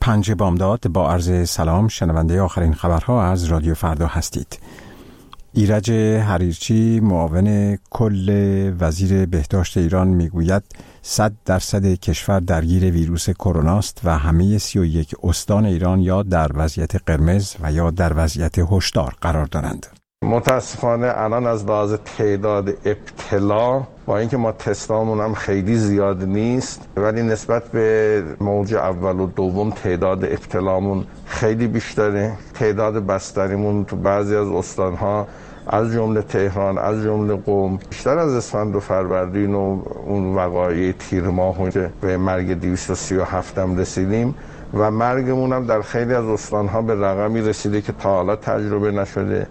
5 بامداد با عرض سلام، شنونده آخرین خبرها از رادیو فردا هستید. ایرج حریرچی معاون کل وزیر بهداشت ایران میگوید 100% کشور درگیر ویروس کرونا است و همه 31 استان ایران یا در وضعیت قرمز و یا در وضعیت هشدار قرار دارند. متاسفانه الان از لحاظ تعداد ابتلا با اینکه ما تستامون هم خیلی زیاد نیست، ولی نسبت به موج اول و دوم تعداد ابتلامون خیلی بیشتره. تعداد بستریمون تو بعضی از استانها از جمله تهران، از جمله قم، بیشتر از اسفند و فروردین و اون وقایع تیر ماه که به مرگ 237 هم رسیدیم و مرگمون هم در خیلی از استانها به رقمی رسیده که تا حالا تجربه نشده.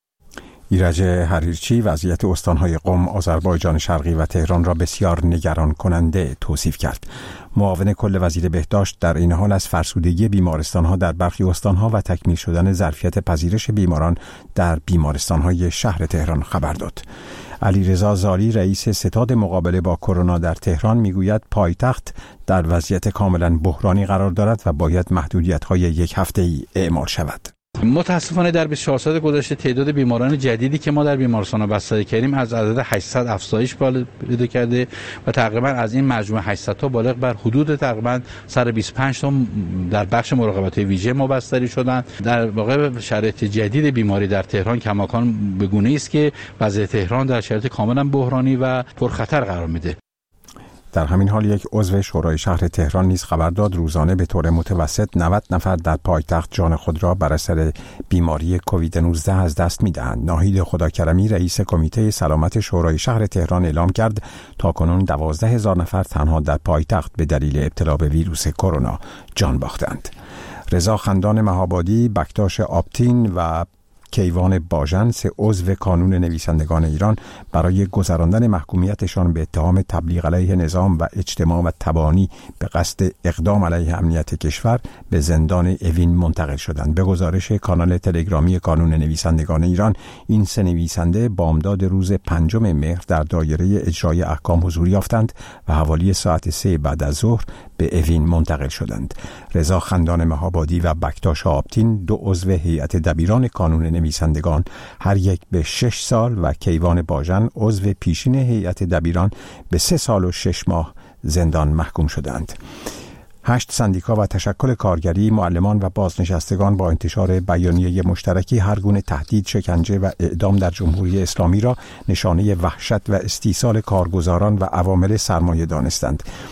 ایرج حریرچی وضعیت استانهای قم، آذربایجان شرقی و تهران را بسیار نگران کننده توصیف کرد. معاون کل وزیر بهداشت در این حال از فرسودگی بیمارستانها در برخی استانها و تکمیل شدن ظرفیت پذیرش بیماران در بیمارستانهای شهر تهران خبر داد. علیرضا زالی رئیس ستاد مقابله با کرونا در تهران میگوید پایتخت در وضعیت کاملا بحرانی قرار دارد و باید محدودیت‌های 1 هفته‌ای اعمال شود. متاسفانه در 24 ساعت گذشته تعداد بیماران جدیدی که ما در بیمارستان‌ها بستری کردیم از عدد 800 افزایش پیدا کرده و تقریبا از این مجموع 800 تا بالغ بر حدود تقریبا 125 تا در بخش مراقبت ویژه ما بستری شدند. در واقع شرایط جدید بیماری در تهران کماکان به گونه‌ای است که وضع تهران در شرایط کاملا بحرانی و پرخطر قرار میده. در همین حال یک عضو شورای شهر تهران نیز خبر داد روزانه به طور متوسط 90 نفر در پایتخت جان خود را بر اثر بیماری کووید 19 از دست می‌دهند. ناهید خداکرمی رئیس کمیته سلامت شورای شهر تهران اعلام کرد تاکنون 12,000 نفر تنها در پایتخت به دلیل ابتلا به ویروس کرونا جان باختند. رضا خندان مهابادی، بکتاش آپتین و کیوان باژن، 3 عضو کانون نویسندگان ایران، برای گذراندن محکومیتشان به اتهام تبلیغ علیه نظام و اجتماع و تبانی به قصد اقدام علیه امنیت کشور به زندان اوین منتقل شدند. به گزارش کانال تلگرامی کانون نویسندگان ایران، این 3 نویسنده بامداد روز 5 مهر در دایره اجرای احکام حضور یافتند و حوالی ساعت 3 بعد از ظهر به اوین منتقل شدند. رضا خندان مهابادی و بکتاش آپتین، 2 عضو هیئت دبیران کانون نویسندگان، هر یک به 6 سال و کیوان باژن، عضو پیشین هیئت دبیران، به 3 سال و 6 ماه زندان محکوم شدند. 8 سندیکا و تشکل کارگری، معلمان و بازنشستگان با انتشار بیانیه مشترکی هر گونه تهدید، شکنجه و اعدام در جمهوری اسلامی را نشانه وحشت و استیصال کارگزاران و عوامل سرمایه دانستند.